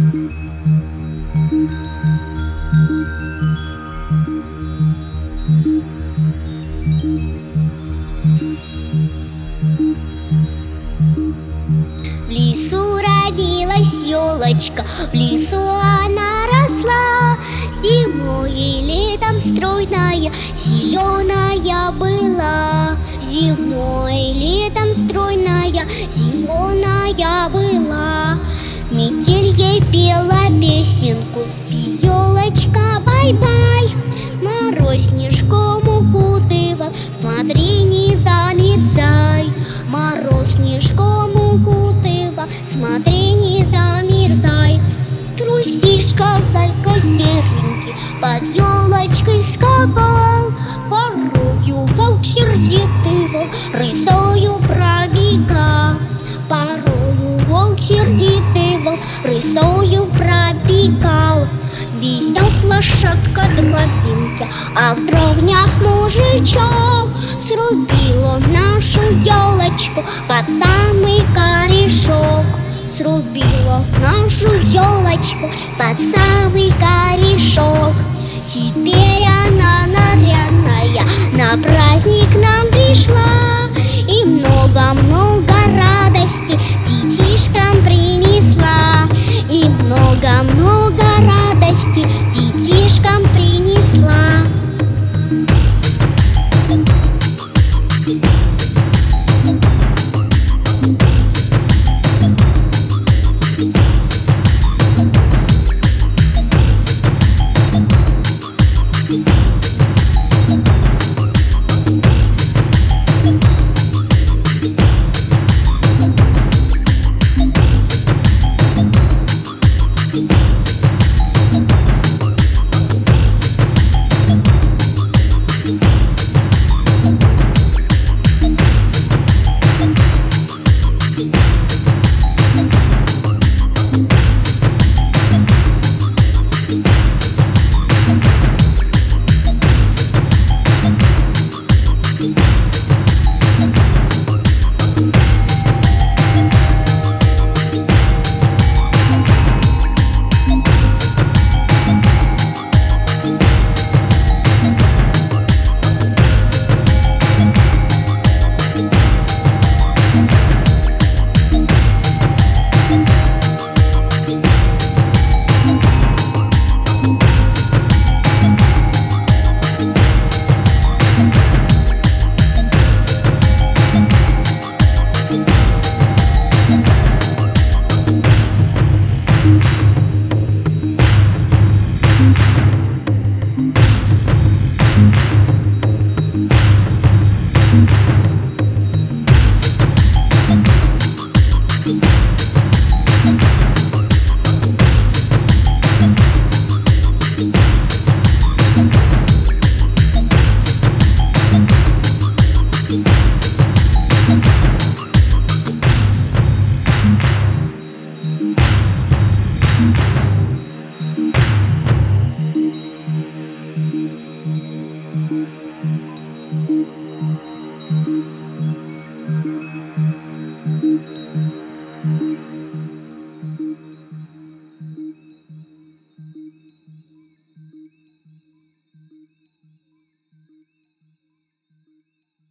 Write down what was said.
В лесу родилась елочка, в лесу она росла. Зимой и летом стройная, зеленая была. Зимой и летом стройная, зеленая была. Метель ей пела песенку: спи, елочка, бай-бай. Мороз снежком укутывал, смотри, не замерзай. Мороз снежком укутывал, смотри, не замерзай. Трусишка, зайка серенький, под елочкой скакал. Порою волк, сердитый волк, рысою пробегал. Порою волк, сердитый волк, рысою пробегал. Везет лошадка дробинки, а в дровнях мужичок. Срубил он нашу елочку под самый корешок. Срубил он нашу елочку под самый корешок. Теперь она нарядная на праздник нам пришла, и много-много радости детишкам принесла.